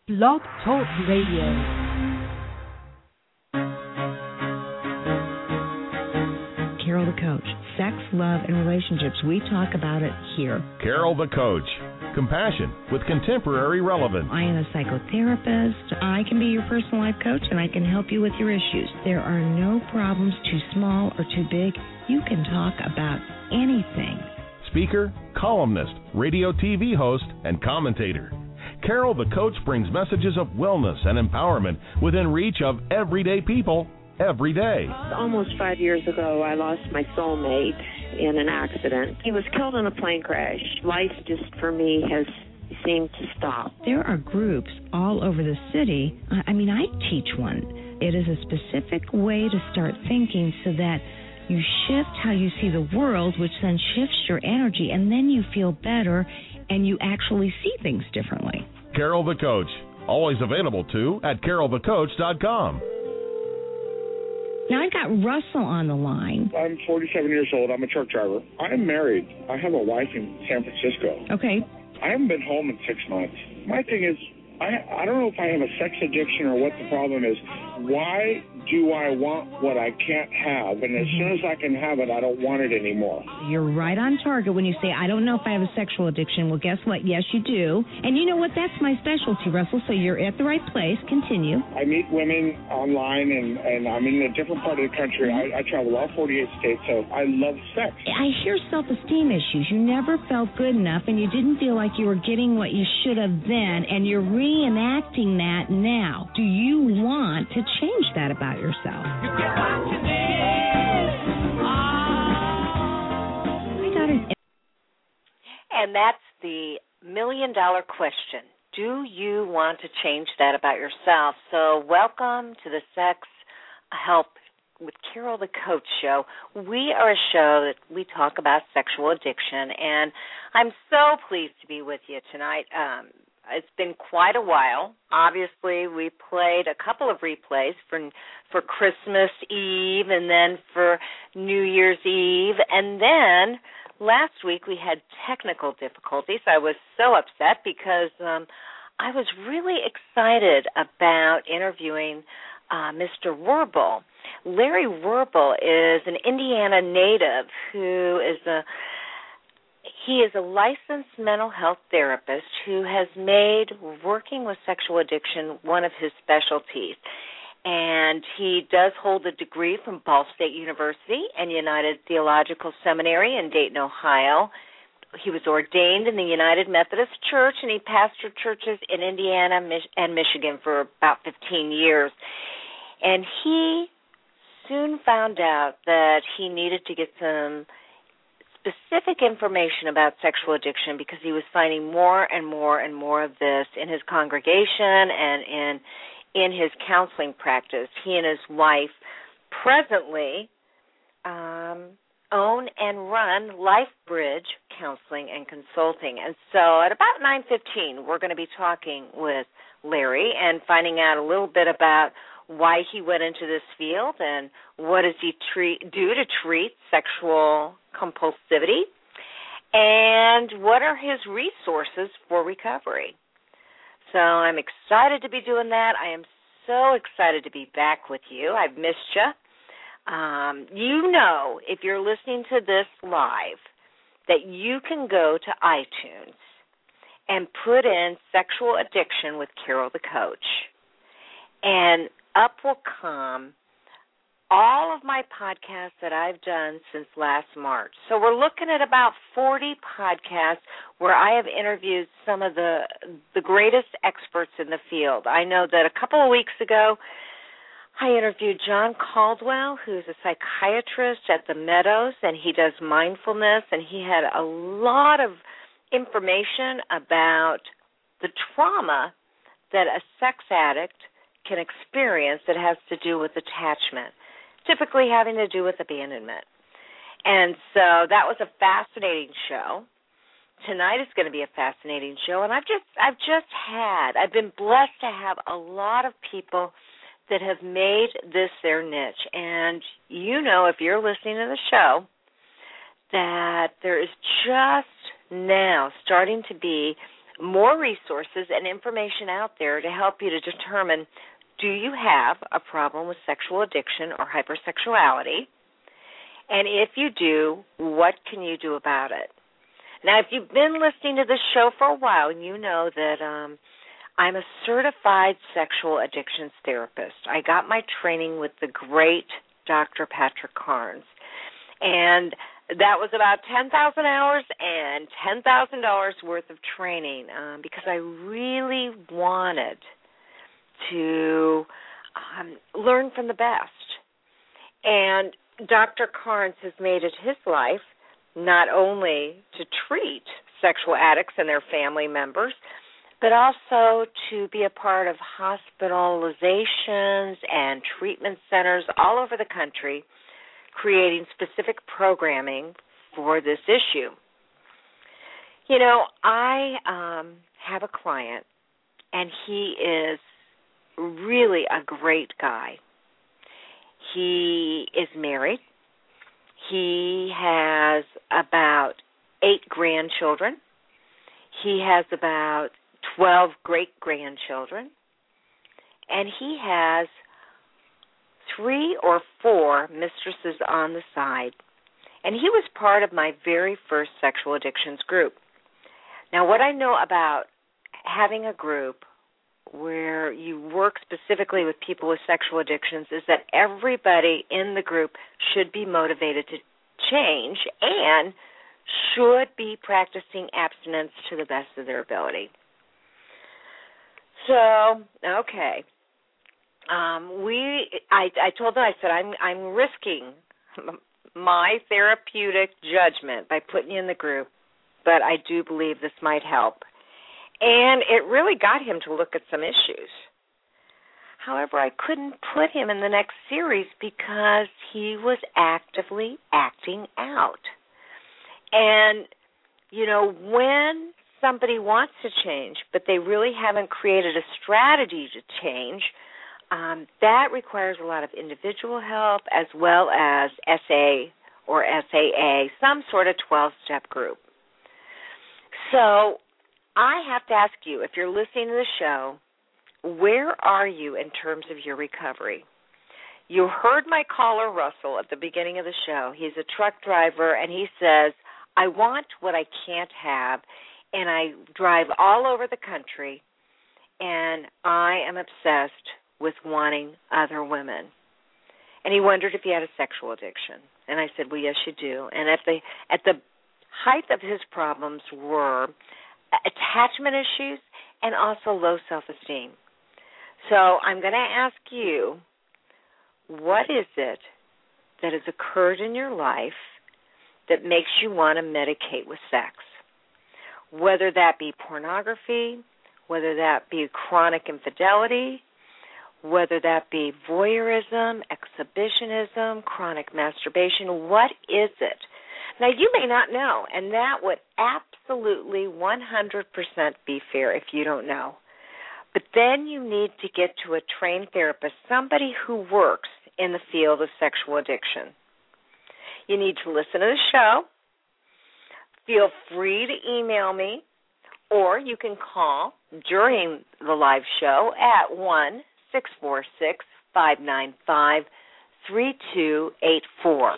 Blog Talk Radio. Carol the Coach. Sex, love, and relationships. We talk about it here. Carol the Coach. Compassion with contemporary relevance. I am a psychotherapist. I can be your personal life coach, and I can help you with your issues. There are no problems too small or too big. You can talk about anything. Speaker, columnist, radio TV host, and commentator. Carol the Coach brings messages of wellness and empowerment within reach of everyday people every day. Almost 5 years ago, I lost my soulmate in an accident. He was killed in a plane crash. Life just, for me, has seemed to stop. There are groups all over the city. I teach one. It is a specific way to start thinking so that you shift how you see the world, which then shifts your energy, and then you feel better and you actually see things differently. Carol the Coach, always available too at carolthecoach.com. Now I've got Russell on the line. I'm 47 years old. I'm a truck driver. I'm married. I have a wife in San Francisco. Okay. I haven't been home in 6 months. My thing is, I don't know if I have a sex addiction or what the problem is. Why do I want what I can't have? And as soon as I can have it, I don't want it anymore. You're right on target when you say, I don't know if I have a sexual addiction. Well, guess what? Yes, you do. And you know what? That's my specialty, Russell, so you're at the right place. Continue. I meet women online, and I'm in a different part of the country. I travel all 48 states, so I love sex. I hear self-esteem issues. You never felt good enough, and you didn't feel like you were getting what you should have then, and you're reenacting that now. Do you want to change that about yourself? You get what you need. I got an... And that's the million-dollar question. Do you want to change that about yourself? So welcome to the Sex Help with Carol the Coach show. We are a show that we talk about sexual addiction, and I'm so pleased to be with you tonight. It's been quite a while. Obviously, we played a couple of replays for Christmas Eve and then for New Year's Eve. And then last week we had technical difficulties. I was so upset because I was really excited about interviewing Mr. Werble. Larry Werble is an Indiana native who is He is a licensed mental health therapist who has made working with sexual addiction one of his specialties. And he does hold a degree from Ball State University and United Theological Seminary in Dayton, Ohio. He was ordained in the United Methodist Church, and he pastored churches in Indiana and Michigan for about 15 years. And he soon found out that he needed to get some specific information about sexual addiction because he was finding more and more and more of this in his congregation and in his counseling practice. He and his wife presently own and run LifeBridge Counseling and Consulting. And so at about 9:15, we're going to be talking with Larry and finding out a little bit about why he went into this field and what does he do to treat sexual compulsivity, and what are his resources for recovery. So I'm excited to be doing that. I am so excited to be back with you. I've missed you. You know, if you're listening to this live, that you can go to iTunes and put in Sexual Addiction with Carol the Coach, and up will come all of my podcasts that I've done since last March. So we're looking at about 40 podcasts where I have interviewed some of the greatest experts in the field. I know that a couple of weeks ago, I interviewed John Caldwell, who's a psychiatrist at the Meadows, and he does mindfulness, and he had a lot of information about the trauma that a sex addict can experience that has to do with attachment, typically having to do with abandonment. And so that was a fascinating show. Tonight is going to be a fascinating show, and I've been blessed to have a lot of people that have made this their niche. And you know, if you're listening to the show, that there is just now starting to be more resources and information out there to help you to determine, do you have a problem with sexual addiction or hypersexuality? And if you do, what can you do about it? Now, if you've been listening to this show for a while, you know that I'm a certified sexual addictions therapist. I got my training with the great Dr. Patrick Carnes. And that was about 10,000 hours and $10,000 worth of training because I really wanted to learn from the best. And Dr. Carnes has made it his life not only to treat sexual addicts and their family members, but also to be a part of hospitalizations and treatment centers all over the country, creating specific programming for this issue. You know, I have a client, and he is really a great guy. He is married. He has about 8 grandchildren. He has about 12 great-grandchildren. And he has 3 or 4 mistresses on the side. And he was part of my very first sexual addictions group. Now, what I know about having a group where you work specifically with people with sexual addictions is that everybody in the group should be motivated to change and should be practicing abstinence to the best of their ability. So, okay. I told them, I said, I'm risking my therapeutic judgment by putting you in the group, but I do believe this might help. And it really got him to look at some issues. However, I couldn't put him in the next series because he was actively acting out. And, you know, when somebody wants to change, but they really haven't created a strategy to change, that requires a lot of individual help as well as SA or SAA, some sort of 12-step group. So I have to ask you, if you're listening to the show, where are you in terms of your recovery? You heard my caller, Russell, at the beginning of the show. He's a truck driver, and he says, I want what I can't have, and I drive all over the country, and I am obsessed with wanting other women. And he wondered if he had a sexual addiction. And I said, well, yes, you do. And at the height of his problems were attachment issues and also low self-esteem. So I'm going to ask you, what is it that has occurred in your life that makes you want to medicate with sex? Whether that be pornography, whether that be chronic infidelity, whether that be voyeurism, exhibitionism, chronic masturbation, what is it? Now, you may not know, and that would absolutely 100% be fair if you don't know. But then you need to get to a trained therapist, somebody who works in the field of sexual addiction. You need to listen to the show. Feel free to email me, or you can call during the live show at 1-646-595-3284.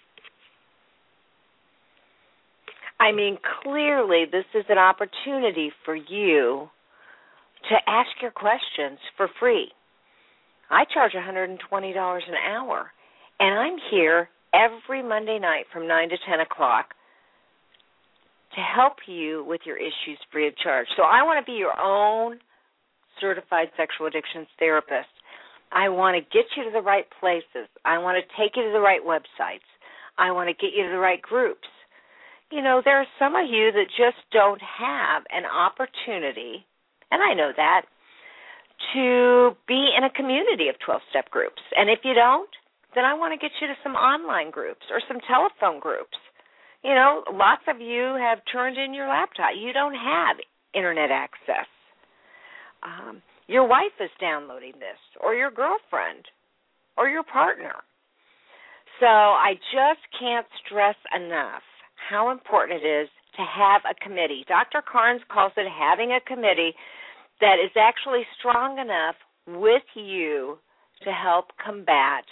I mean, clearly this is an opportunity for you to ask your questions for free. I charge $120 an hour, and I'm here every Monday night from 9 to 10 o'clock to help you with your issues free of charge. So I want to be your own certified sexual addictions therapist. I want to get you to the right places. I want to take you to the right websites. I want to get you to the right groups. You know, there are some of you that just don't have an opportunity, and I know that, to be in a community of 12-step groups. And if you don't, then I want to get you to some online groups or some telephone groups. You know, lots of you have turned in your laptop. You don't have Internet access. Your wife is downloading this, or your girlfriend, or your partner. So I just can't stress enough how important it is to have a committee. Dr. Carnes calls it having a committee that is actually strong enough with you to help combat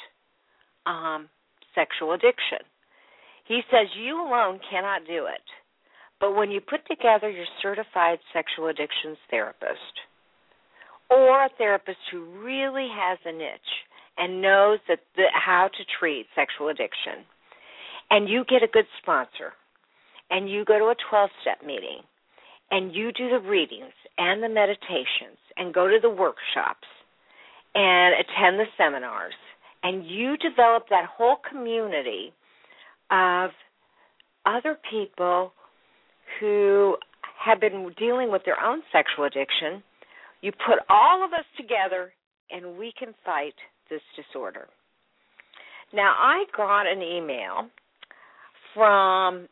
sexual addiction. He says you alone cannot do it. But when you put together your certified sexual addictions therapist or a therapist who really has a niche and knows how to treat sexual addiction, and you get a good sponsor, and you go to a 12-step meeting, and you do the readings and the meditations and go to the workshops and attend the seminars, and you develop that whole community of other people who have been dealing with their own sexual addiction, you put all of us together and we can fight this disorder. Now, I got an email from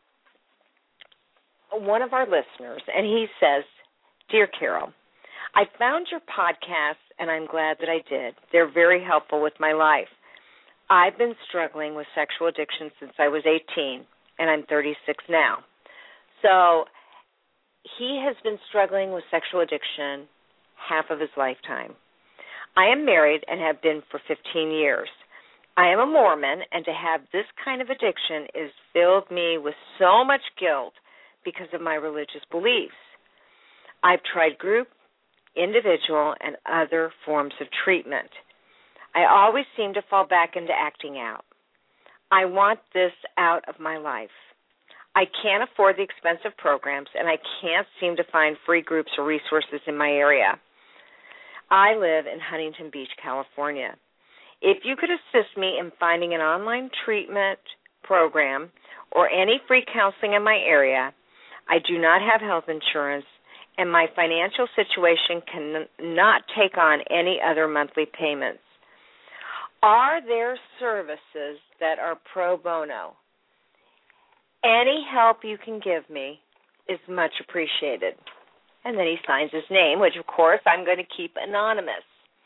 one of our listeners, and he says, "Dear Carol, I found your podcasts, and I'm glad that I did. They're very helpful with my life. I've been struggling with sexual addiction since I was 18, and I'm 36 now. So he has been struggling with sexual addiction half of his lifetime. I am married and have been for 15 years. I am a Mormon, and to have this kind of addiction has filled me with so much guilt because of my religious beliefs. I've tried group, individual, and other forms of treatment. I always seem to fall back into acting out. I want this out of my life. I can't afford the expensive programs, and I can't seem to find free groups or resources in my area. I live in Huntington Beach, California. If you could assist me in finding an online treatment program or any free counseling in my area, I do not have health insurance, and my financial situation cannot take on any other monthly payments. Are there services that are pro bono? Any help you can give me is much appreciated." And then he signs his name, which, of course, I'm going to keep anonymous.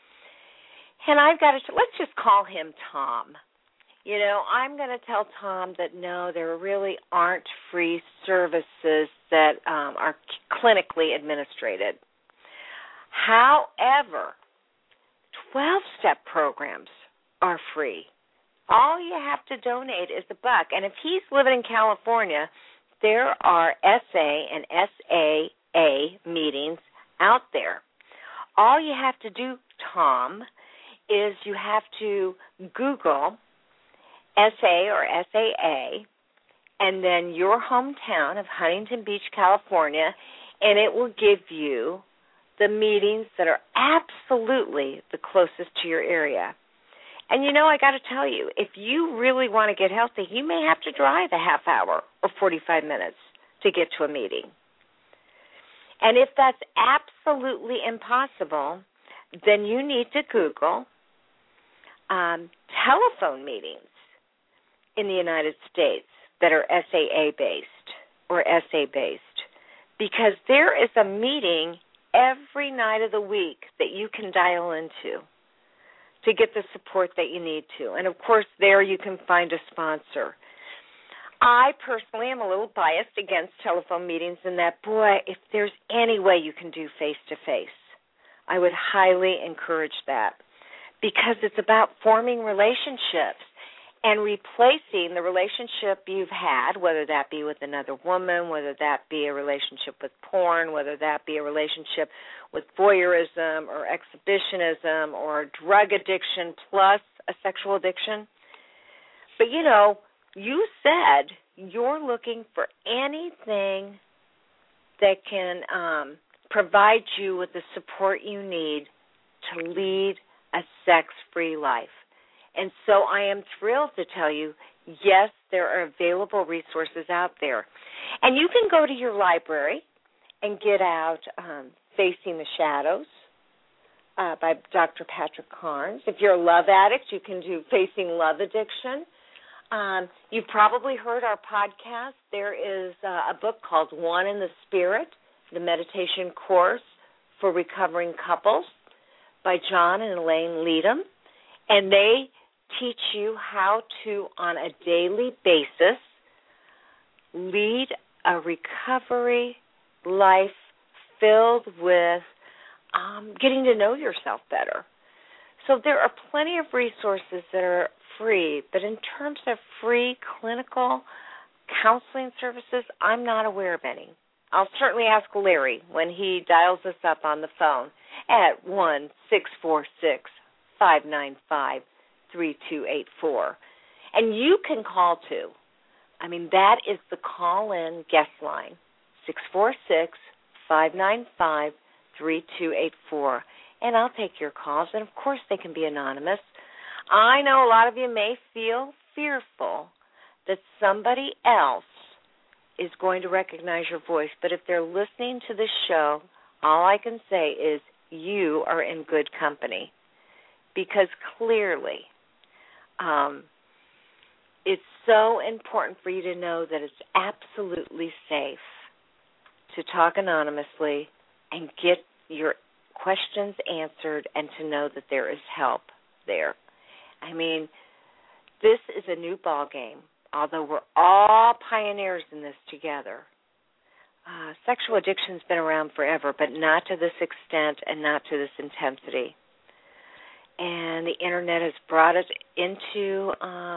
And I've got to, let's just call him Tom. You know, I'm going to tell Tom that, no, there really aren't free services that are clinically administrated. However, 12-step programs are free. All you have to donate is $1. And if he's living in California, there are SA and SAA meetings out there. All you have to do, Tom, is you have to Google SA or SAA and then your hometown of Huntington Beach, California, and it will give you the meetings that are absolutely the closest to your area. And, you know, I got to tell you, if you really want to get healthy, you may have to drive a half hour or 45 minutes to get to a meeting. And if that's absolutely impossible, then you need to Google telephone meetings in the United States that are SAA-based or SA-based, because there is a meeting every night of the week that you can dial into to get the support that you need to. And, of course, there you can find a sponsor. I personally am a little biased against telephone meetings in that, boy, if there's any way you can do face-to-face, I would highly encourage that, because it's about forming relationships and replacing the relationship you've had, whether that be with another woman, whether that be a relationship with porn, whether that be a relationship with voyeurism or exhibitionism or drug addiction plus a sexual addiction. But, you know, you said you're looking for anything that can provide you with the support you need to lead a sex-free life. And so I am thrilled to tell you, yes, there are available resources out there. And you can go to your library and get out Facing the Shadows by Dr. Patrick Carnes. If you're a love addict, you can do Facing Love Addiction. You've probably heard our podcast. There is a book called One in the Spirit, the meditation course for recovering couples by John and Elaine Leadham. And they teach you how to, on a daily basis, lead a recovery life filled with getting to know yourself better. So there are plenty of resources that are free, but in terms of free clinical counseling services, I'm not aware of any. I'll certainly ask Larry when he dials us up on the phone at 1-646-595-3284. And you can call too. I mean, that is the call-in guest line, 646-595-3284. And I'll take your calls, and of course they can be anonymous. I know a lot of you may feel fearful that somebody else is going to recognize your voice, but if they're listening to this show, all I can say is you are in good company, because clearly it's so important for you to know that it's absolutely safe to talk anonymously and get your questions answered and to know that there is help there. I mean, this is a new ball game, although we're all pioneers in this together. Sexual addiction's been around forever, but not to this extent and not to this intensity. And the Internet has brought it into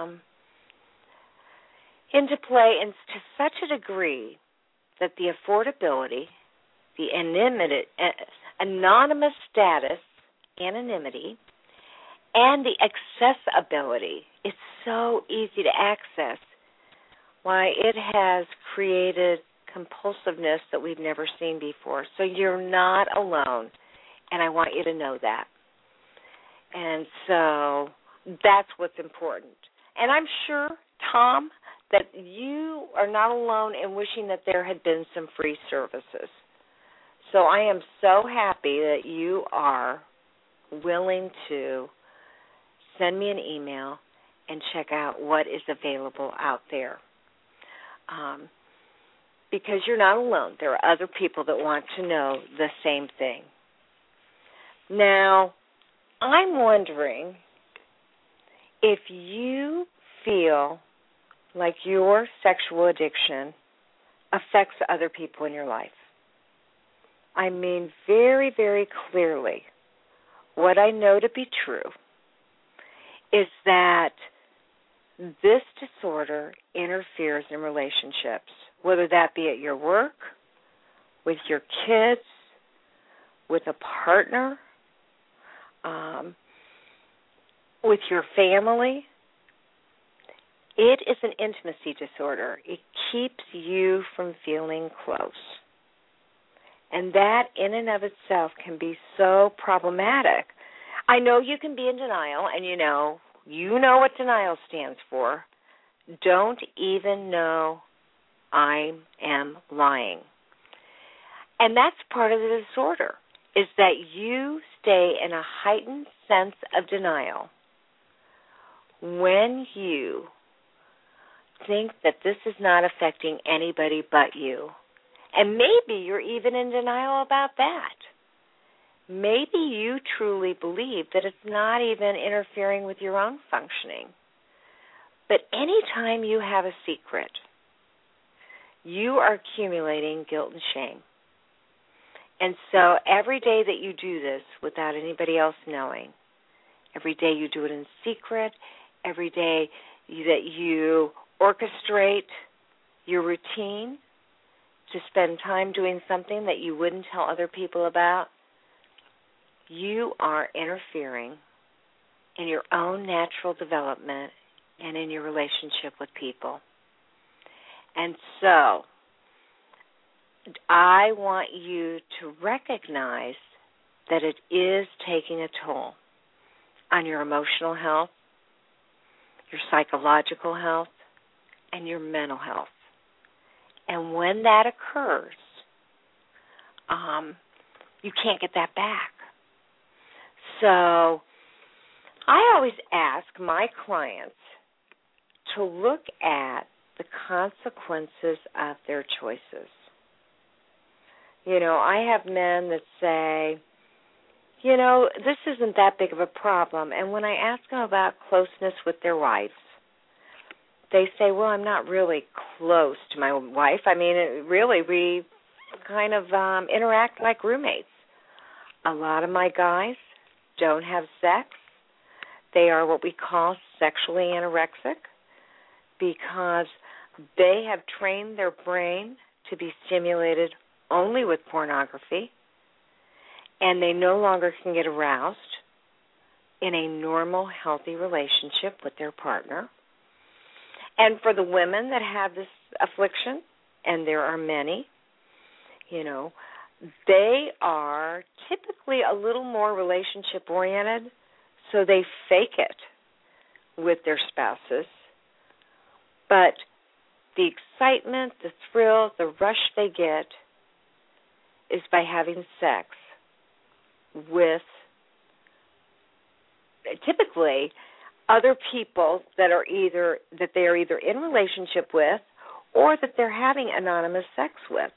play and to such a degree that the affordability, the anonymous status, anonymity, and the accessibility, it's so easy to access. Why, it has created compulsiveness that we've never seen before. So you're not alone, and I want you to know that. And so that's what's important. And I'm sure, Tom, that you are not alone in wishing that there had been some free services. So I am so happy that you are willing to send me an email and check out what is available out there. Because you're not alone. There are other people that want to know the same thing. Now, I'm wondering if you feel like your sexual addiction affects other people in your life. I mean, very, very clearly, what I know to be true is that this disorder interferes in relationships, whether that be at your work, with your kids, with a partner, with your family. It is an intimacy disorder. It keeps you from feeling close. And that in and of itself can be so problematic. I know you can be in denial, and you know what denial stands for. Don't even know I am lying. And that's part of the disorder, is that you stay in a heightened sense of denial when you think that this is not affecting anybody but you. And maybe you're even in denial about that. Maybe you truly believe that it's not even interfering with your own functioning. But anytime you have a secret, you are accumulating guilt and shame. And so every day that you do this without anybody else knowing, every day you do it in secret, every day that you orchestrate your routine to spend time doing something that you wouldn't tell other people about, you are interfering in your own natural development and in your relationship with people. And so I want you to recognize that it is taking a toll on your emotional health, your psychological health, and your mental health. And when that occurs, you can't get that back. So I always ask my clients to look at the consequences of their choices. You know, I have men that say, you know, this isn't that big of a problem. And when I ask them about closeness with their wives, they say, well, I'm not really close to my wife. I mean, we kind of interact like roommates. A lot of my guys don't have sex. They are what we call sexually anorexic because they have trained their brain to be stimulated only with pornography, and they no longer can get aroused in a normal, healthy relationship with their partner. And for the women that have this affliction, and there are many, they are typically a little more relationship-oriented, so they fake it with their spouses. But the excitement, the thrill, the rush they get is by having sex with typically other people that they are either in relationship with or that they're having anonymous sex with.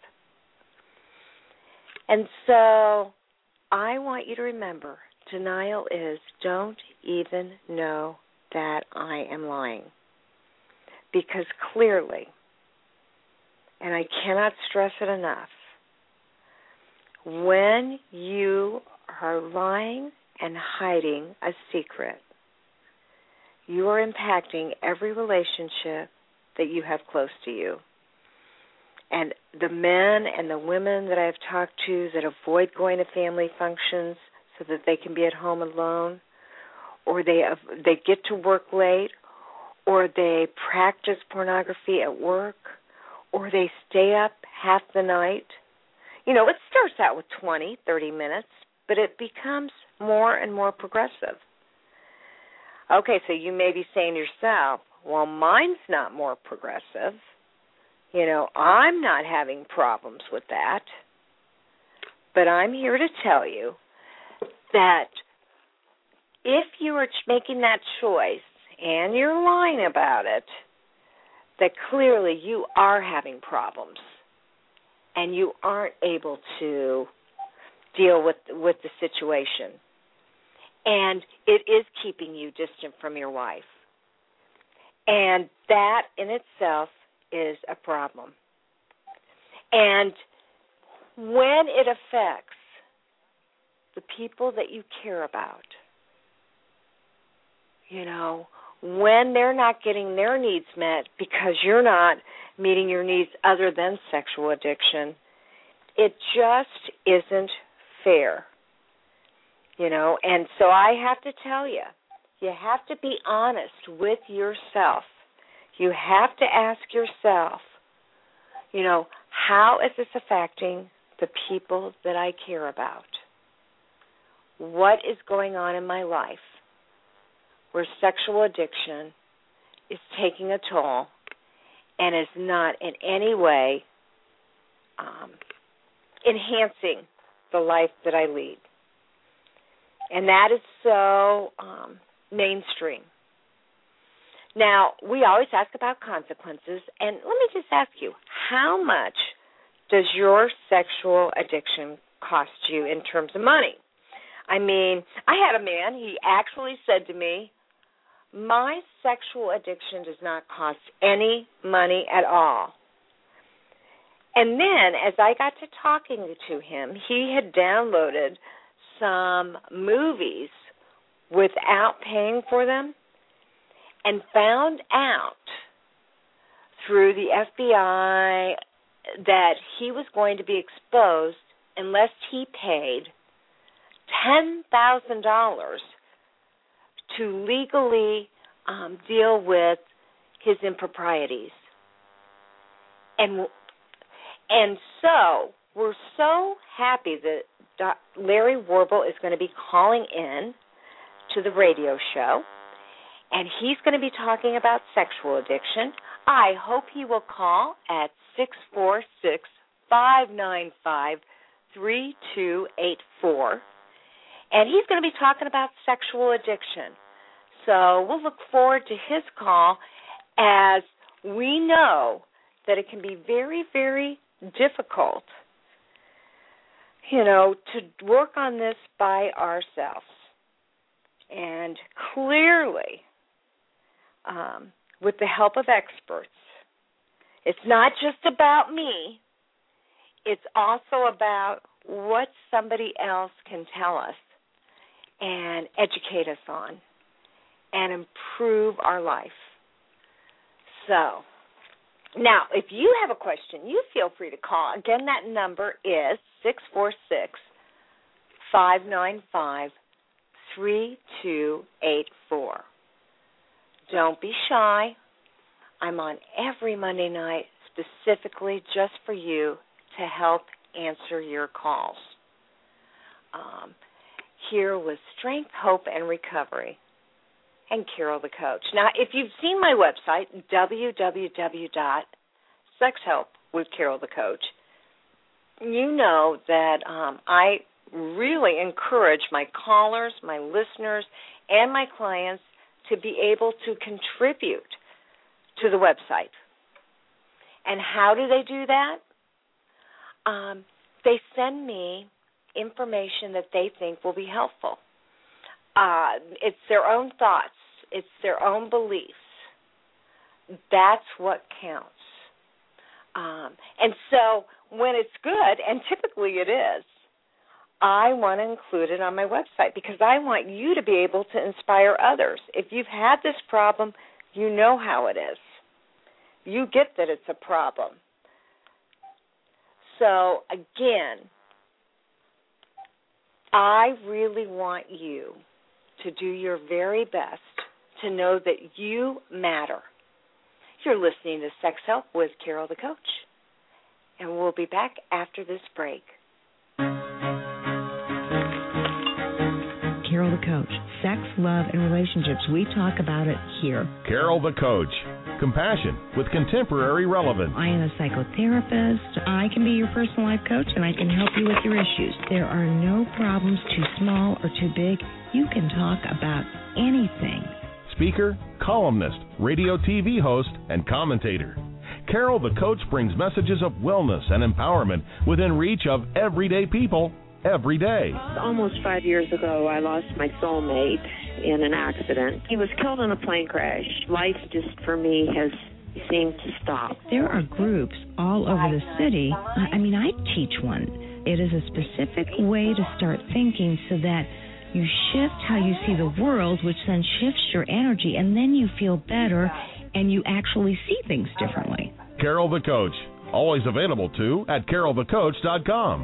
And so I want you to remember, denial is don't even know that I am lying. Because clearly, and I cannot stress it enough, when you are lying and hiding a secret, you are impacting every relationship that you have close to you. And the men and the women that I've talked to that avoid going to family functions so that they can be at home alone, or they get to work late, or they practice pornography at work, or they stay up half the night. It starts out with 20, 30 minutes, but it becomes more and more progressive. Okay, so you may be saying to yourself, well, mine's not more progressive. I'm not having problems with that. But I'm here to tell you that if you are making that choice and you're lying about it, that clearly you are having problems and you aren't able to deal with the situation. And it is keeping you distant from your wife. And that in itself is a problem. And when it affects the people that you care about, when they're not getting their needs met because you're not meeting your needs other than sexual addiction, it just isn't fair. And so I have to tell you, you have to be honest with yourself. You have to ask yourself, how is this affecting the people that I care about? What is going on in my life where sexual addiction is taking a toll and is not in any way enhancing the life that I lead? And that is so mainstream. Now, we always ask about consequences, and let me just ask you, how much does your sexual addiction cost you in terms of money? I mean, I had a man, he actually said to me, my sexual addiction does not cost any money at all. And then, as I got to talking to him, he had downloaded some movies without paying for them and found out through the FBI that he was going to be exposed unless he paid $10,000 to legally deal with his improprieties. And so we're so happy that Larry Warble is going to be calling in to the radio show, and he's going to be talking about sexual addiction. I hope he will call at 646-595-3284, and he's going to be talking about sexual addiction. So we'll look forward to his call, as we know that it can be very, very difficult, to work on this by ourselves. And clearly, with the help of experts. It's not just about me. It's also about what somebody else can tell us and educate us on and improve our life. So, now, if you have a question, you feel free to call. Again, that number is 646-595-3284. Don't be shy. I'm on every Monday night specifically just for you to help answer your calls. Here with Strength, Hope, and Recovery, and Carol the Coach. Now, if you've seen my website, www.sexhelpwithcarolthecoach, you know that I really encourage my callers, my listeners, and my clients to be able to contribute to the website. And how do they do that? They send me information that they think will be helpful. It's their own thoughts. It's their own beliefs. That's what counts. And so when it's good, and typically it is, I want to include it on my website because I want you to be able to inspire others. If you've had this problem, you know how it is. You get that it's a problem. So, again, I really want you to do your very best to know that you matter. You're listening to Sex Help with Carol the Coach, and we'll be back after this break. Carol the Coach. Sex, love, and relationships. We talk about it here. Carol the Coach. Compassion with contemporary relevance. I am a psychotherapist. I can be your personal life coach, and I can help you with your issues. There are no problems too small or too big. You can talk about anything. Speaker, columnist, radio TV host, and commentator. Carol the Coach brings messages of wellness and empowerment within reach of everyday people every day. Almost 5 years ago, I lost my soulmate in an accident. He was killed in a plane crash. Life just, for me, has seemed to stop. There are groups all over the city. I teach one. It is a specific way to start thinking so that you shift how you see the world, which then shifts your energy, and then you feel better and you actually see things differently. Carol the Coach. Always available, too, at carolthecoach.com.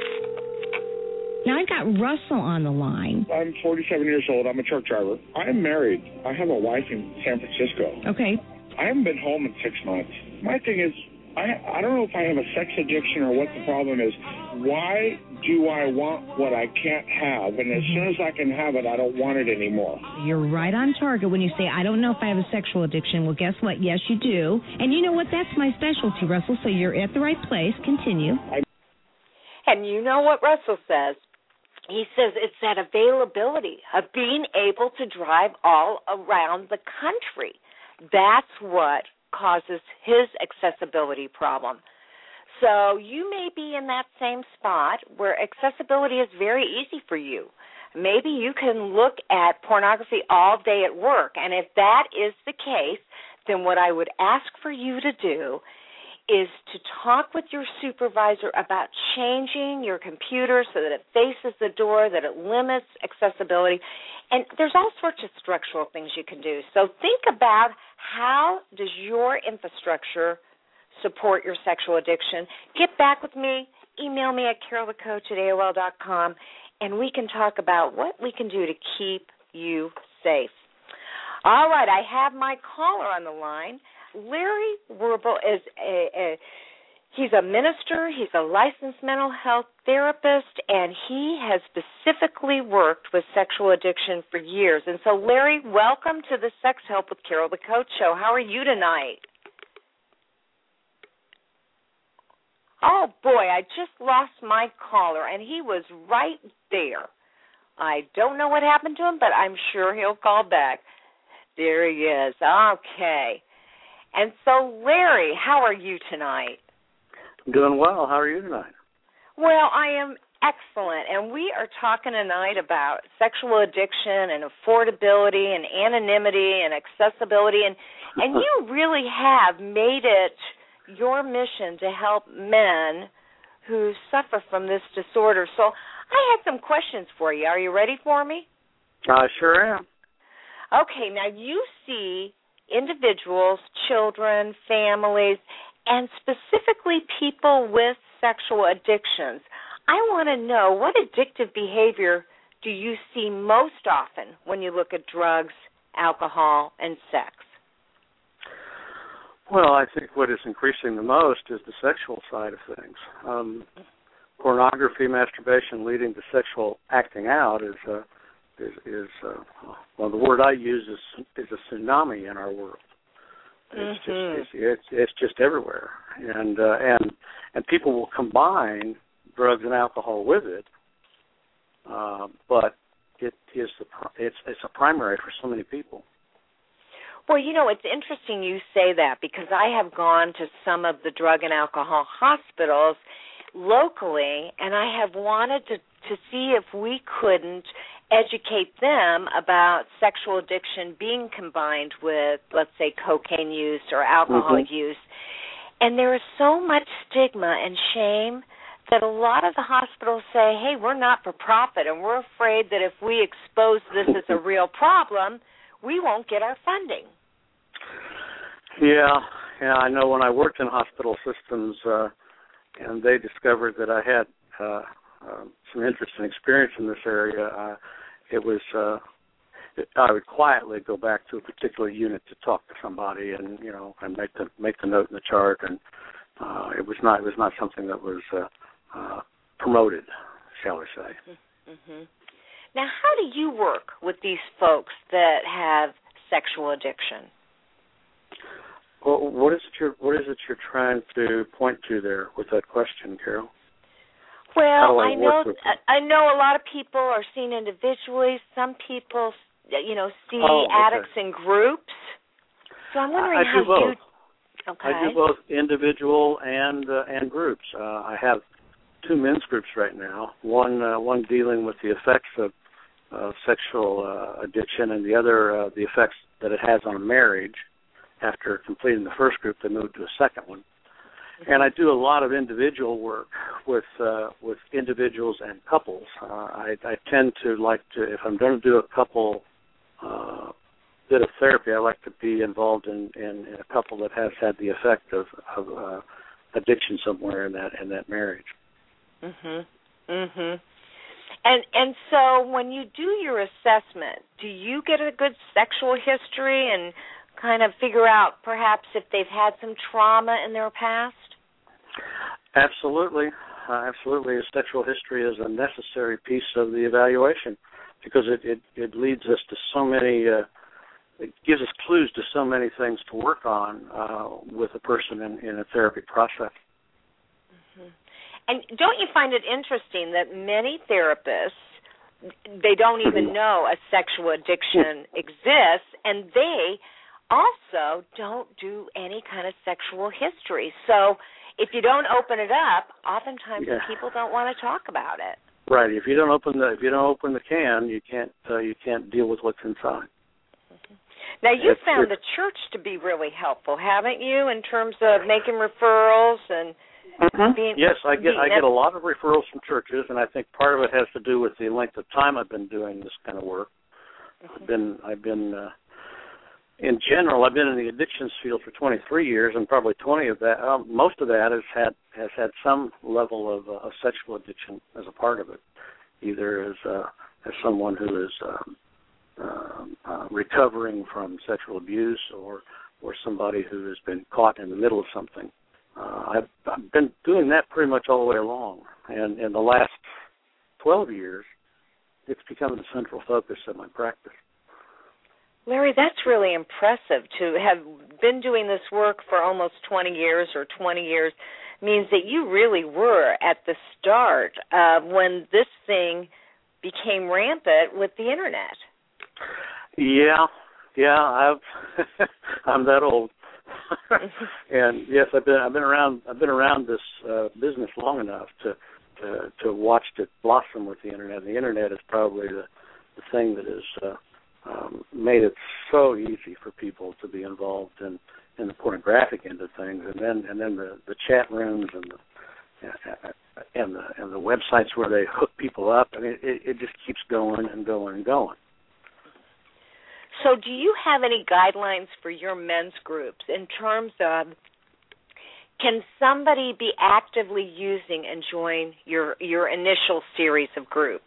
Now, I've got Russell on the line. I'm 47 years old. I'm a truck driver. I'm married. I have a wife in San Francisco. Okay. I haven't been home in 6 months. My thing is, I don't know if I have a sex addiction or what the problem is. Why do I want what I can't have? And as soon as I can have it, I don't want it anymore. You're right on target when you say, I don't know if I have a sexual addiction. Well, guess what? Yes, you do. And you know what? That's my specialty, Russell, so you're at the right place. Continue. And you know what Russell says? He says it's that availability of being able to drive all around the country. That's what causes his accessibility problem. So you may be in that same spot where accessibility is very easy for you. Maybe you can look at pornography all day at work, and if that is the case, then what I would ask for you to do is to talk with your supervisor about changing your computer so that it faces the door, that it limits accessibility. And there's all sorts of structural things you can do. So think about how does your infrastructure support your sexual addiction. Get back with me. Email me at carolthecoach@AOL.com, and we can talk about what we can do to keep you safe. All right, I have my caller on the line. Larry Werbel is he's a minister, he's a licensed mental health therapist, and he has specifically worked with sexual addiction for years. And so, Larry, welcome to the Sex Help with Carol the Coach show. How are you tonight? Oh, boy, I just lost my caller, and he was right there. I don't know what happened to him, but I'm sure he'll call back. There he is. Okay. And so, Larry, how are you tonight? Doing well. How are you tonight? Well, I am excellent, and we are talking tonight about sexual addiction and affordability and anonymity and accessibility, and And you really have made it your mission to help men who suffer from this disorder. So I had some questions for you. Are you ready for me? I sure am. Okay, now you see individuals, children, families, and specifically people with sexual addictions. I want to know, what addictive behavior do you see most often when you look at drugs, alcohol, and sex? Well, I think what is increasing the most is the sexual side of things. Pornography, masturbation leading to sexual acting out is well, the word I use is a tsunami in our world. It's just everywhere, and people will combine drugs and alcohol with it, but it's a primary for so many people. Well, you know, it's interesting you say that, because I have gone to some of the drug and alcohol hospitals locally, and I have wanted to see if we couldn't educate them about sexual addiction being combined with, let's say, cocaine use or alcohol use. And there is so much stigma and shame that a lot of the hospitals say, hey, we're not for profit, and we're afraid that if we expose this as a real problem, we won't get our funding. Yeah, I know when I worked in hospital systems, and they discovered that I had some interest and experience in this area, I would quietly go back to a particular unit to talk to somebody, and and make the note in the chart, and it was not something that was promoted, shall we say. Mm-hmm. Now, how do you work with these folks that have sexual addiction? Well, what is it you're trying to point to there with that question, Carol? Well, I know a lot of people are seen individually. Some people, see addicts in groups. So I'm wondering I do both. Okay. I do both individual and groups. I have two men's groups right now. One dealing with the effects of sexual addiction, and the other the effects that it has on a marriage. After completing the first group, they moved to a second one. And I do a lot of individual work with individuals and couples. I tend to like to, if I'm going to do a couple bit of therapy, I like to be involved in a couple that has had the effect of addiction somewhere in that marriage. Mhm. Mhm. And so when you do your assessment, do you get a good sexual history and kind of figure out perhaps if they've had some trauma in their past? Absolutely. Absolutely. A sexual history is a necessary piece of the evaluation because it leads us to so many, it gives us clues to so many things to work on with a person in a therapy process. Mm-hmm. And don't you find it interesting that many therapists, they don't even know a sexual addiction exists, and they also don't do any kind of sexual history. So if you don't open it up, oftentimes people don't want to talk about it. Right. If you don't open the can, you can't deal with what's inside. Mm-hmm. Now you've found the church to be really helpful, haven't you, in terms of making referrals and being? Yes, I get a lot of referrals from churches, and I think part of it has to do with the length of time I've been doing this kind of work. Mm-hmm. I've been in general, I've been in the addictions field for 23 years, and probably 20 of that, most of that has had some level of sexual addiction as a part of it, either as someone who is recovering from sexual abuse, or somebody who has been caught in the middle of something. I've been doing that pretty much all the way along, and in the last 12 years, it's become the central focus of my practice. Larry, that's really impressive. To have been doing this work for almost 20 years or 20 years means that you really were at the start of when this thing became rampant with the Internet. Yeah, I'm that old. And yes, I've been around this business long enough to watch it blossom with the Internet. The Internet is probably the thing that is made it so easy for people to be involved in the pornographic end of things, and then the chat rooms and the websites where they hook people up. I mean, it just keeps going and going and going. So do you have any guidelines for your men's groups in terms of, can somebody be actively using and join your initial series of groups?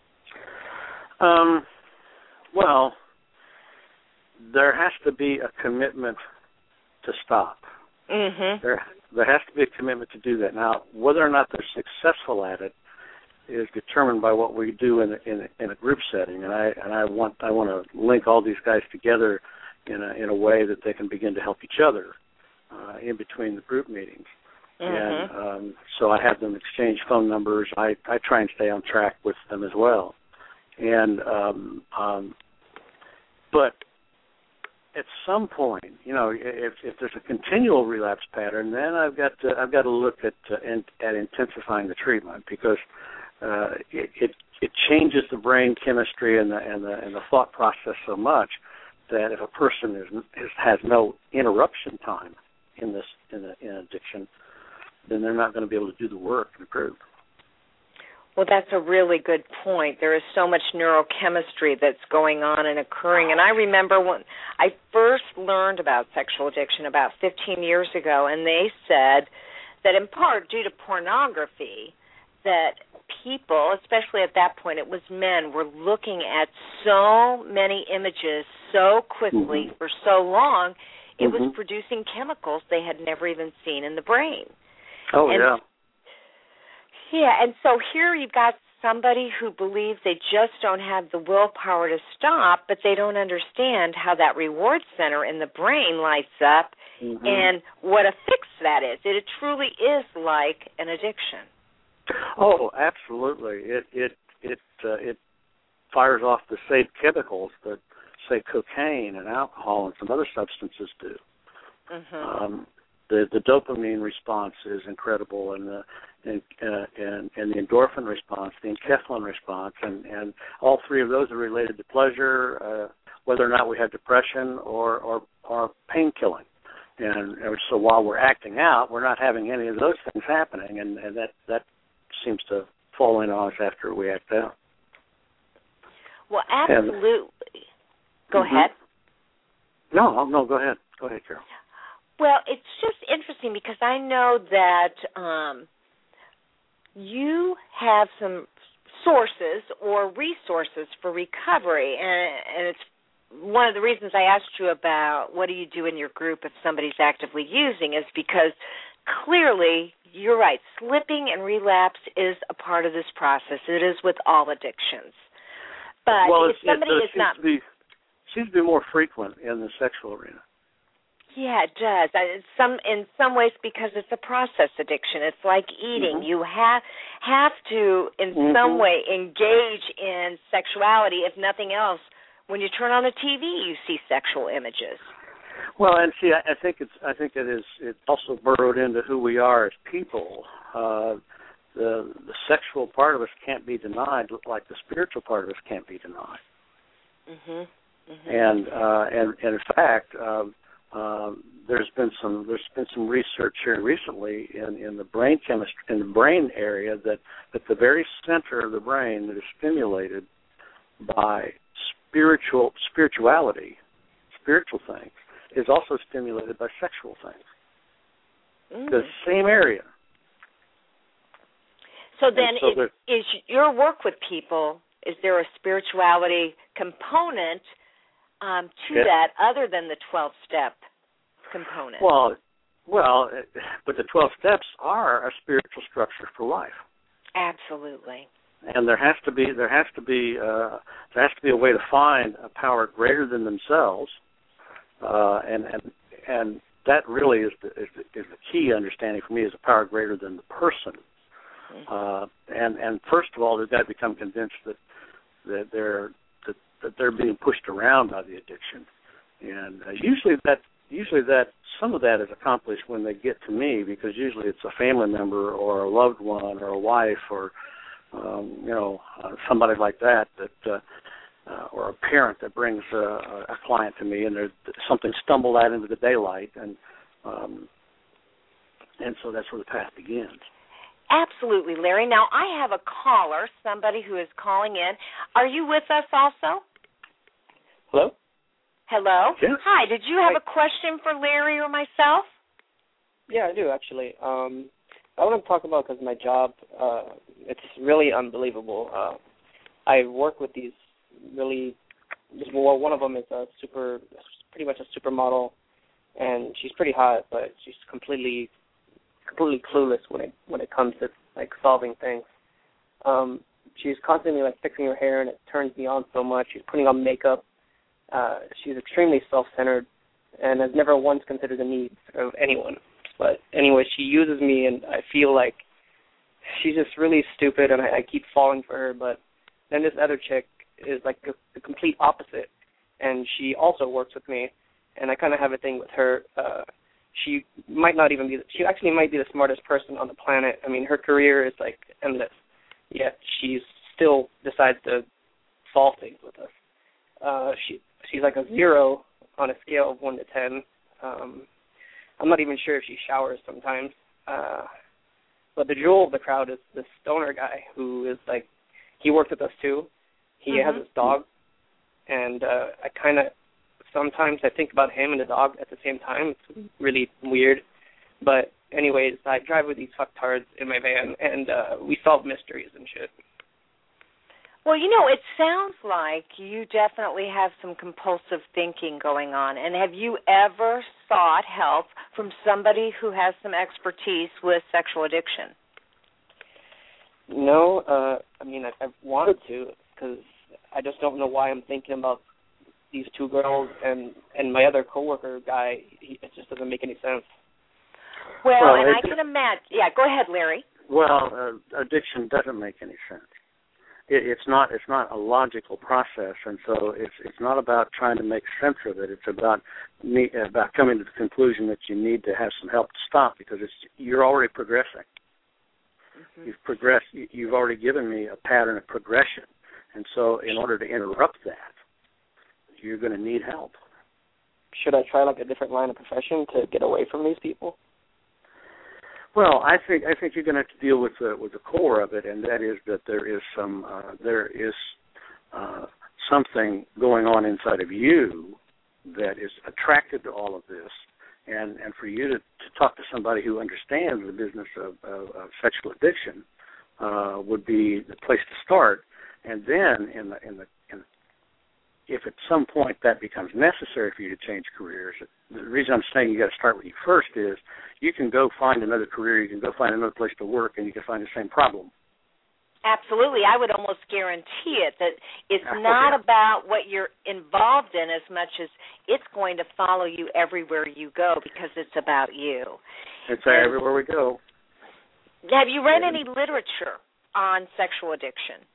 Well, there has to be a commitment to stop. Mm-hmm. There has to be a commitment to do that. Now, whether or not they're successful at it is determined by what we do in a group setting, and I want to link all these guys together in a way that they can begin to help each other in between the group meetings. Mm-hmm. And so I have them exchange phone numbers. I try and stay on track with them as well. And but at some point, if there's a continual relapse pattern, then I've got to look at intensifying the treatment, because it changes the brain chemistry and the thought process so much that if a person has no interruption time in addiction, then they're not going to be able to do the work and improve. Well, that's a really good point. There is so much neurochemistry that's going on and occurring. And I remember when I first learned about sexual addiction about 15 years ago, and they said that in part due to pornography, that people, especially at that point, it was men, were looking at so many images so quickly for so long, it was producing chemicals they had never even seen in the brain. Oh, yeah. Yeah, and so here you've got somebody who believes they just don't have the willpower to stop, but they don't understand how that reward center in the brain lights up and what a fix that is. It truly is like an addiction. Oh, absolutely. It fires off the same chemicals that, say, cocaine and alcohol and some other substances do. The dopamine response is incredible, and the endorphin response, the enkephalin response, and all three of those are related to pleasure, whether or not we have depression or pain killing. And so while we're acting out, we're not having any of those things happening, and that seems to fall in on us after we act out. Well, absolutely. Go ahead. No, go ahead. Go ahead, Carol. Well, it's just interesting because I know that you have some sources or resources for recovery, and it's one of the reasons I asked you about what do you do in your group if somebody's actively using is because clearly, you're right, slipping and relapse is a part of this process. It is with all addictions. But if somebody is not... It seems to be more frequent in the sexual arena. Yeah, it does. In some ways, because it's a process addiction. It's like eating. You have to, in some way, engage in sexuality. If nothing else, when you turn on the TV, you see sexual images. Well, and see, I think it's also burrowed into who we are as people. The sexual part of us can't be denied, like the spiritual part of us can't be denied. And in fact. There's been some research here recently in the brain chemistry, in the brain area, that at the very center of the brain that is stimulated by spirituality, spiritual things, is also stimulated by sexual things. The same area. So then, is your work with people? Is there a spirituality component to that other than the 12-step component? Well, but the 12 steps are a spiritual structure for life. Absolutely. And there has to be a way to find a power greater than themselves, and that really is the key understanding for me, is a power greater than the person. And first of all, they've got to become convinced that they're being pushed around by the addiction, and usually that some of that is accomplished when they get to me, because usually it's a family member or a loved one or a wife or somebody like that or a parent that brings a client to me, and there's something stumbled out into the daylight, and so that's where the path begins. Absolutely, Larry. Now, I have a caller, somebody who is calling in. Are you with us also? Hello? Hello? Yeah. Hi, did you have a question for Larry or myself? Yeah, I do, actually. I want to talk about, because my job, it's really unbelievable. I work with these really, well, one of them is pretty much a supermodel, and she's pretty hot, but she's completely clueless when it comes to like solving things. She's constantly like fixing her hair, and it turns me on so much. She's putting on makeup. She's extremely self-centered, and has never once considered the needs of anyone. But anyway, she uses me, and I feel like she's just really stupid, and I keep falling for her. But then this other chick is like the complete opposite, and she also works with me, and I kind of have a thing with her. She actually might be the smartest person on the planet. I mean, her career is like endless, yet she still decides to solve things with us. She's like a 0 on a scale of 1 to 10. I'm not even sure if she showers sometimes. But the jewel of the crowd is this stoner guy who is like, he works with us too. He has his dog, and sometimes I think about him and the dog at the same time. It's really weird. But anyways, I drive with these fucktards in my van, and we solve mysteries and shit. Well, you know, it sounds like you definitely have some compulsive thinking going on. And have you ever sought help from somebody who has some expertise with sexual addiction? No, I mean, I've wanted to, because I just don't know why I'm thinking about these two girls and my other coworker guy. It just doesn't make any sense. Well, and I can imagine. Yeah, go ahead, Larry. Well, addiction doesn't make any sense. It's not a logical process, and so it's not about trying to make sense of it. It's about coming to the conclusion that you need to have some help to stop, because you're already progressing. Mm-hmm. You've progressed. You've already given me a pattern of progression, and so in order to interrupt that, you're going to need help. Should I try like a different line of profession to get away from these people? Well, I think you're going to have to deal with the core of it, and that is that there is something going on inside of you that is attracted to all of this, and for you to talk to somebody who understands the business of sexual addiction would be the place to start, and then if at some point that becomes necessary for you to change careers, the reason I'm saying you got to start with you first is you can go find another career, you can go find another place to work, and you can find the same problem. Absolutely. I would almost guarantee it that it's not about what you're involved in as much as it's going to follow you everywhere you go, because it's about you. It's everywhere we go. Have you read any literature on sexual addiction?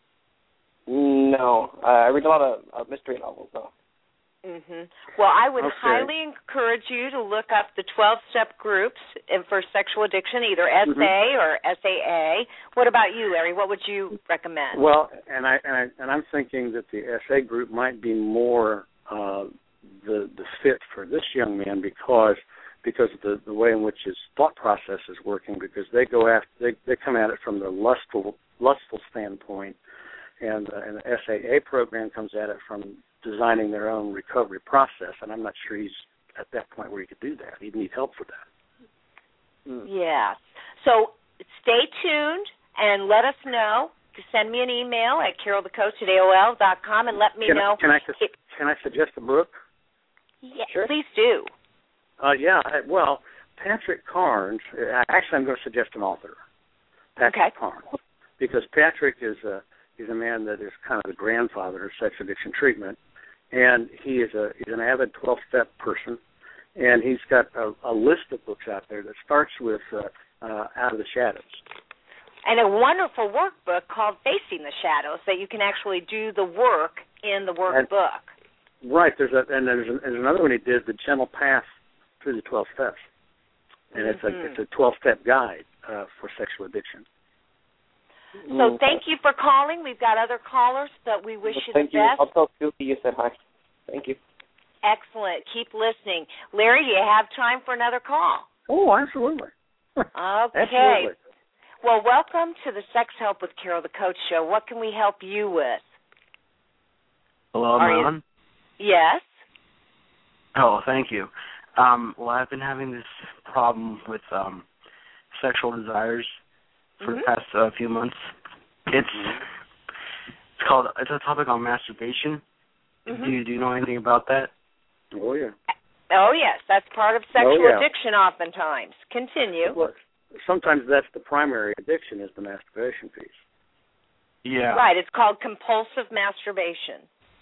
No. I read a lot of mystery novels, though. Mm-hmm. Well, I would highly encourage you to look up the 12-step groups for sexual addiction, either SA or SAA. What about you, Larry? What would you recommend? Well, and I'm thinking that the SA group might be more the fit for this young man because of the way in which his thought process is working. Because they come at it from the lustful standpoint, and the SAA program comes at it from designing their own recovery process, and I'm not sure he's at that point where he could do that. He'd need help for that. Yeah. So stay tuned and let us know. Send me an email at carolthecoach@AOL.com and let me know. Can I suggest a book? Yeah, sure. Please do. Well, Patrick Carnes, actually I'm going to suggest an author, Patrick Carnes, because Patrick is a man that is kind of the grandfather of sex addiction treatment, and he's an avid 12-step person, and he's got a list of books out there that starts with Out of the Shadows. And a wonderful workbook called Facing the Shadows that you can actually do the work in the workbook. Right. There's another one he did, The Gentle Path Through the 12 Steps, and it's a 12-step guide for sexual addiction. So thank you for calling. We've got other callers, but we wish you the best. I'll tell Susie you said hi. Thank you. Excellent. Keep listening. Larry, do you have time for another call? Oh, absolutely. Okay. Absolutely. Well, welcome to the Sex Help with Carol the Coach show. What can we help you with? Hello, am I on? Yes. Oh, thank you. Well, I've been having this problem with sexual desires for the past few months. It's a topic on masturbation. Do you know anything about that? Oh, yeah. Oh, yes. That's part of sexual addiction oftentimes. Continue. Well, sometimes that's the primary addiction is the masturbation piece. Yeah. Right. It's called compulsive masturbation.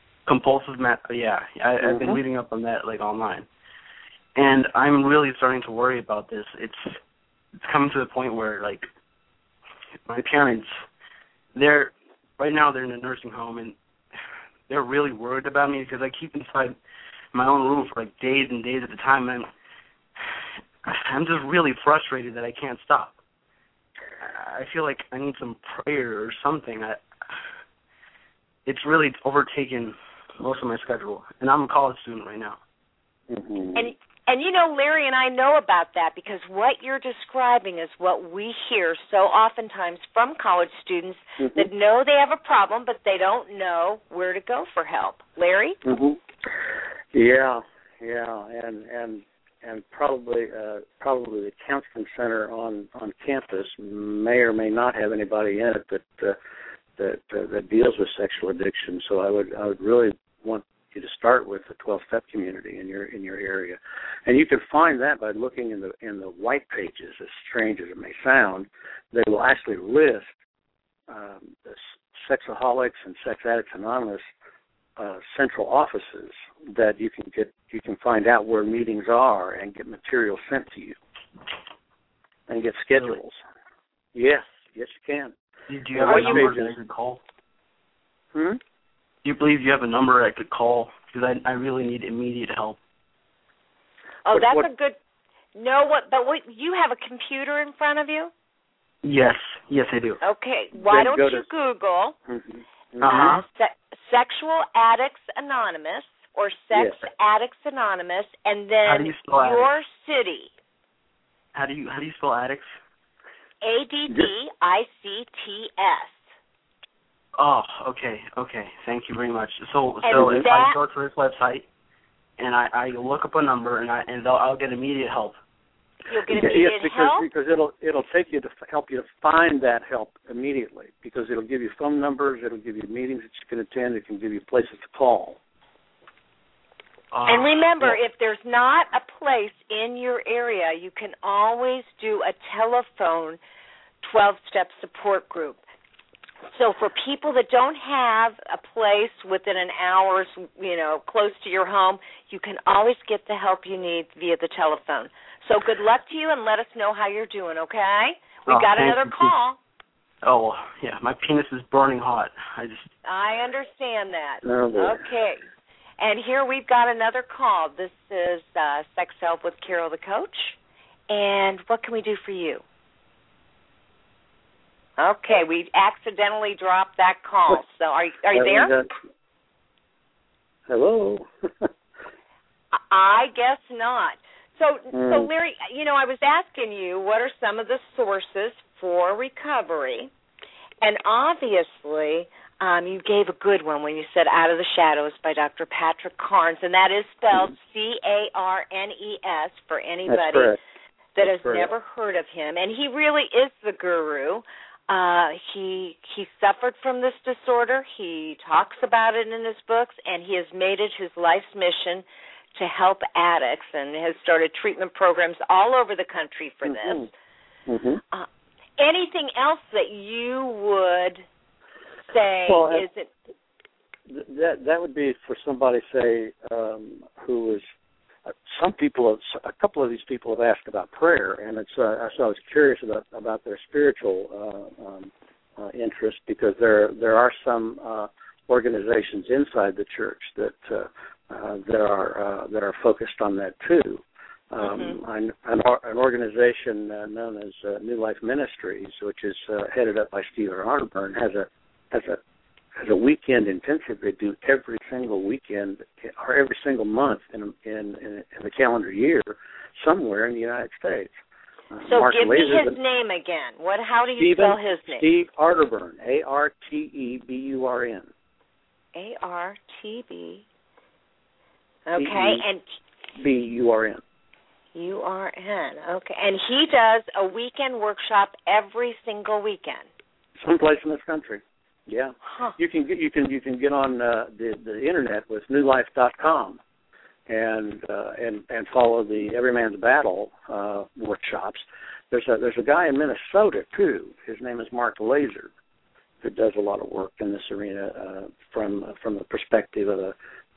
I've been reading up on that, like, online. And I'm really starting to worry about this. It's coming to the point where, like, my parents, right now they're in a nursing home, and they're really worried about me because I keep inside my own room for, like, days and days at a time, and I'm just really frustrated that I can't stop. I feel like I need some prayer or something. It's really overtaken most of my schedule, and I'm a college student right now. And you know, Larry and I know about that because what you're describing is what we hear so oftentimes from college students that know they have a problem, but they don't know where to go for help. Larry? Yeah, and probably the counseling center on campus may or may not have anybody in it that deals with sexual addiction. So I would really want you to start with the 12-step community in your area, and you can find that by looking in the white pages. As strange as it may sound, they will actually list the Sexaholics and Sex Addicts Anonymous central offices that you can find out where meetings are and get material sent to you and get schedules. Yes, you can. Do you have a number that I could call? Do you believe you have a number I could call? Because I really need immediate help. Oh, that's a good... But you have a computer in front of you? Yes, I do. Okay, why don't you Google Sexual Addicts Anonymous or Sex Addicts Anonymous, and then your city. How do you spell addicts? ADDICTS. Oh, okay. Thank you very much. So if I go to this website and I look up a number and I'll get immediate help. You'll get immediate help? Because it'll take you to help you to find that help immediately. Because it'll give you phone numbers, it'll give you meetings that you can attend, it can give you places to call. And remember, if there's not a place in your area, you can always do a telephone 12-step support group. So for people that don't have a place within an hour's, close to your home, you can always get the help you need via the telephone. So good luck to you, and let us know how you're doing, okay? We've got another call. Oh, yeah, my penis is burning hot. I understand that. Oh, okay. And here we've got another call. This is Sex Help with Carol the Coach. And what can we do for you? Okay, we accidentally dropped that call. So are you there? Hello. I guess not. So Larry, I was asking you what are some of the sources for recovery, and obviously you gave a good one when you said Out of the Shadows by Dr. Patrick Carnes, and that is spelled Carnes for anybody that has never heard of him. And he really is the guru. He suffered from this disorder. He talks about it in his books, and he has made it his life's mission to help addicts and has started treatment programs all over the country for this. Anything else that you would say that would be for somebody, say, who is a couple of these people have asked about prayer, and so I was curious about their spiritual interest, because there are some organizations inside the church that are focused on that too. An organization known as New Life Ministries, which is headed up by Stephen Arterburn, has a weekend intensive they do every single weekend or every single month in the calendar year somewhere in the United States. So give me his name again. How do you spell his name? Steve Arterburn, Arteburn. ARTB. Okay, and BURN. URN. Okay, and he does a weekend workshop every single weekend. Someplace in this country. Yeah. Huh. You can get on the internet with newlife.com and follow the Every Man's Battle workshops. There's a guy in Minnesota too. His name is Mark Laser, who does a lot of work in this arena from the perspective of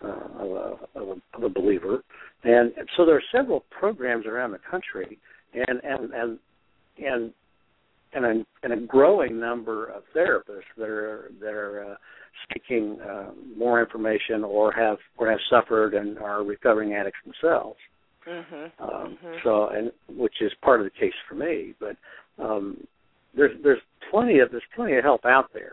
a believer. And so there are several programs around the country, and a growing number of therapists that are seeking more information or have suffered and are recovering addicts themselves. So, and which is part of the case for me. But there's plenty of help out there.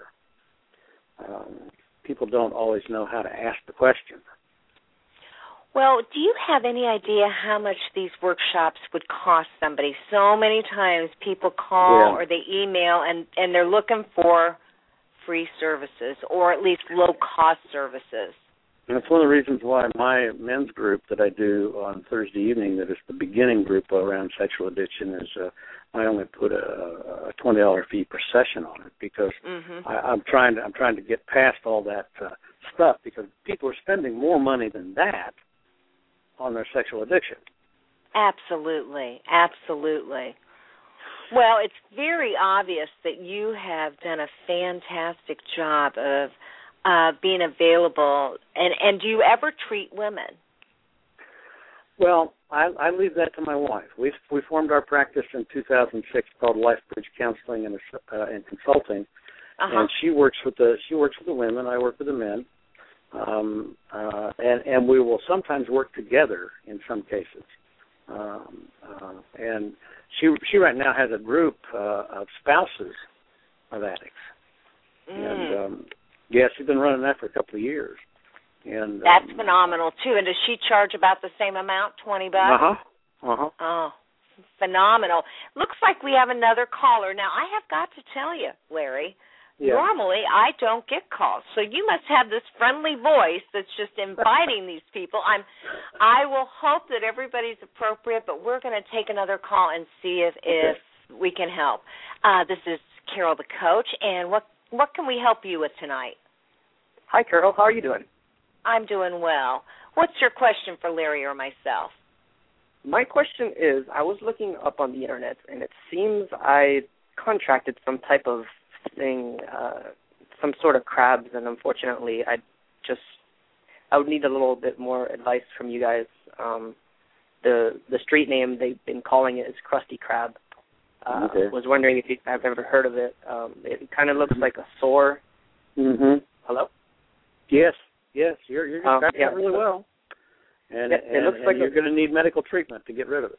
People don't always know how to ask the question. Well, do you have any idea how much these workshops would cost somebody? So many times people call or they email and they're looking for free services or at least low-cost services. And it's one of the reasons why my men's group that I do on Thursday evening, that is the beginning group around sexual addiction, is I only put a $20 fee per session on it because I'm trying to get past all that stuff, because people are spending more money than that on their sexual addiction. Absolutely. Well, it's very obvious that you have done a fantastic job of being available. And do you ever treat women? Well, I leave that to my wife. We formed our practice in 2006 called LifeBridge Counseling and Consulting, and she works with the women. I work with the men. And we will sometimes work together in some cases. And she right now has a group of spouses of addicts. And she's been running that for a couple of years. And that's phenomenal too. And does she charge about the same amount, $20? Oh, phenomenal. Looks like we have another caller. Now, I have got to tell you, Larry, normally I don't get calls, so you must have this friendly voice that's just inviting these people. I will hope that everybody's appropriate, but we're going to take another call and see if we can help. This is Carol, the coach, and what can we help you with tonight? Hi, Carol. How are you doing? I'm doing well. What's your question for Larry or myself? My question is, I was looking up on the internet, and it seems I contracted some type of thing, some sort of crabs, and unfortunately I would need a little bit more advice from you guys. The street name they've been calling it is Krusty Krab. Was wondering if you have ever heard of it. It kind of looks like a sore. Hello? Yes, you're describing it really well. And it looks like you're going to need medical treatment to get rid of it.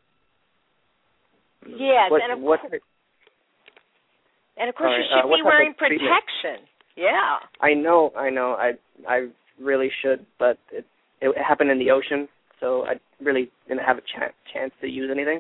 Yes, and of course you should be wearing protection. Yeah. I know. I really should, but it happened in the ocean, so I really didn't have a chance to use anything.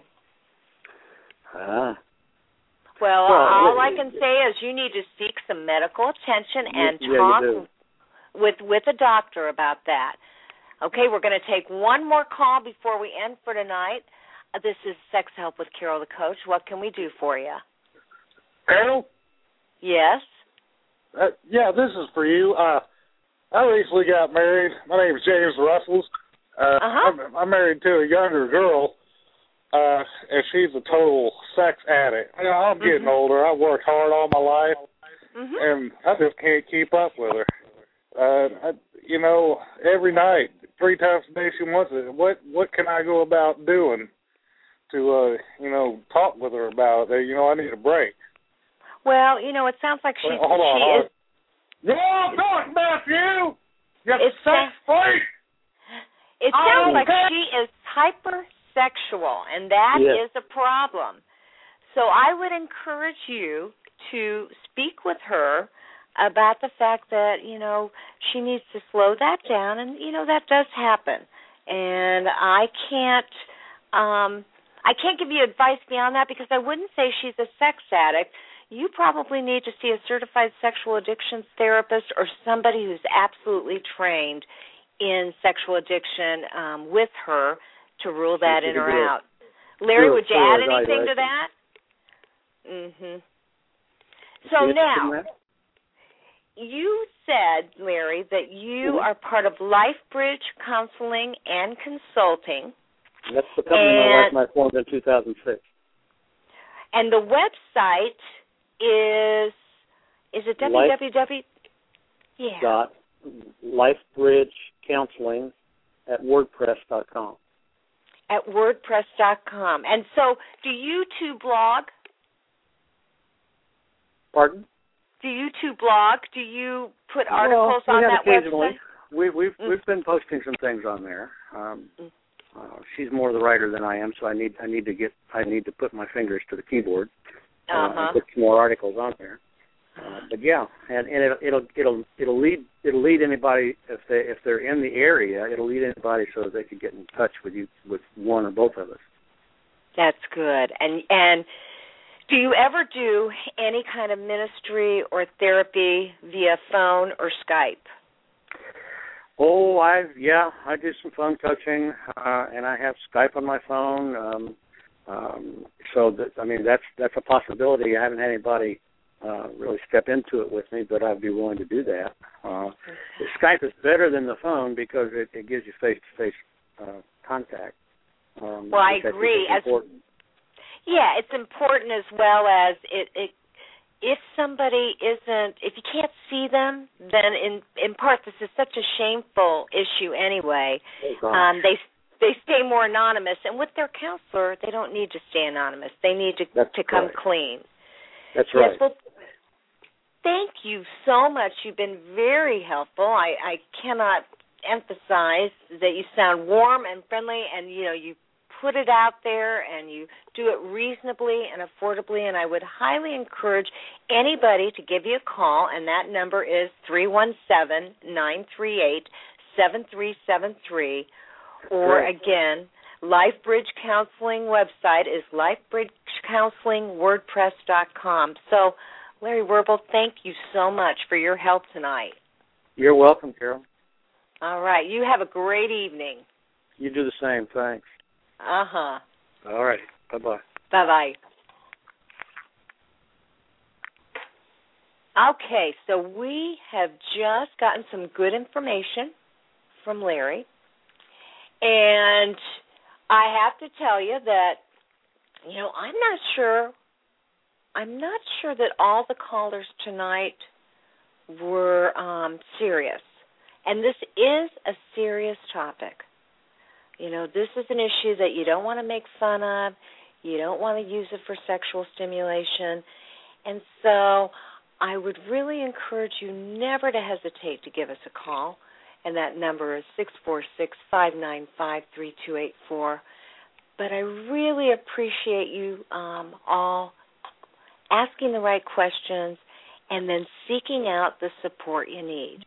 Well, all I can say is you need to seek some medical attention and talk with a doctor about that. Okay, we're going to take one more call before we end for tonight. This is Sex Help with Carol, the coach. What can we do for you? Carol? Yes? This is for you. I recently got married. My name is James Russell. I'm married to a younger girl, and she's a total sex addict. I'm getting older. I've worked hard all my life, and I just can't keep up with her. Every night, 3 times a day, she wants it. What can I go about doing to, talk with her about it? I need a break. Well, it sounds like she is. No, I'm talking about you. You sex freak. It sounds like she is hypersensitive sexual, and that yes. is a problem. So I would encourage you to speak with her about the fact that, she needs to slow that down, and, that does happen. And I can't give you advice beyond that because I wouldn't say she's a sex addict. You probably need to see a certified sexual addictions therapist or somebody who's absolutely trained in sexual addiction with her to rule that in or out. Larry, would you add anything to that? Mm-hmm. So now, you said, Larry, that you are part of LifeBridge Counseling and Consulting. That's the company my wife and I formed in 2006. And the website is it www? Yeah. LifeBridgeCounseling at WordPress.com. At WordPress.com. And so, do you two blog? Pardon? Do you two blog? Do you put articles on that occasionally. website? We've been posting some things on there. She's more the writer than I am, so I need to put my fingers to the keyboard and put some more articles on there. But yeah, and it'll lead anybody if they're in the area. It'll lead anybody so that they can get in touch with you, with one or both of us. That's good. And do you ever do any kind of ministry or therapy via phone or Skype? Oh, I do some phone coaching, and I have Skype on my phone. That's a possibility. I haven't had anybody really step into it with me, but I'd be willing to do that. Skype is better than the phone because it gives you face-to-face contact. Well, I agree. It's important as well as if somebody if you can't see them, then in part this is such a shameful issue anyway. They stay more anonymous, and with their counselor, they don't need to stay anonymous. They need to come clean. That's right. Yes, well, thank you so much. You've been very helpful. I cannot emphasize that you sound warm and friendly, and you put it out there and you do it reasonably and affordably, and I would highly encourage anybody to give you a call, and that number is 317-938-7373, or again, LifeBridge Counseling website is lifebridgecounselingwordpress.com. So, Larry Werbel, thank you so much for your help tonight. You're welcome, Carol. All right. You have a great evening. You do the same. Thanks. Uh-huh. All right. Bye-bye. Bye-bye. Okay, so we have just gotten some good information from Larry, and I have to tell you that, I'm not sure that all the callers tonight were serious, and this is a serious topic. This is an issue that you don't want to make fun of. You don't want to use it for sexual stimulation. And so I would really encourage you never to hesitate to give us a call. And that number is 646-595-3284. But I really appreciate you all asking the right questions and then seeking out the support you need.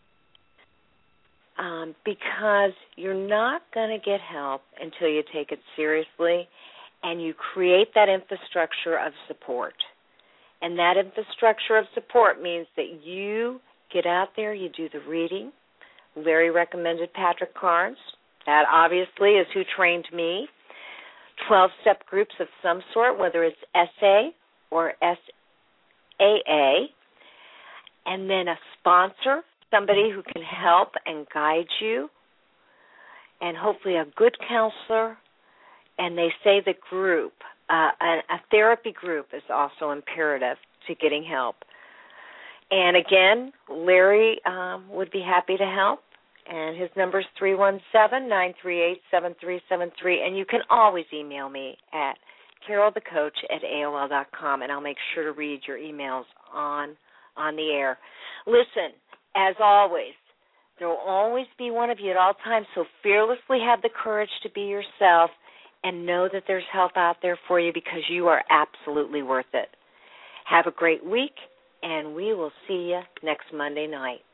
Because you're not going to get help until you take it seriously and you create that infrastructure of support. And that infrastructure of support means that you get out there, you do the reading. Larry recommended Patrick Carnes. That obviously is who trained me. 12-step groups of some sort, whether it's SA or SAA. And then a sponsor, somebody who can help and guide you, and hopefully a good counselor. And they say the group, a therapy group is also imperative to getting help. And again, Larry would be happy to help, and his number is 317-938-7373, and you can always email me at carolthecoach@AOL.com, and I'll make sure to read your emails on the air. Listen, as always, there will always be one of you at all times, so fearlessly have the courage to be yourself and know that there's help out there for you because you are absolutely worth it. Have a great week, and we will see you next Monday night.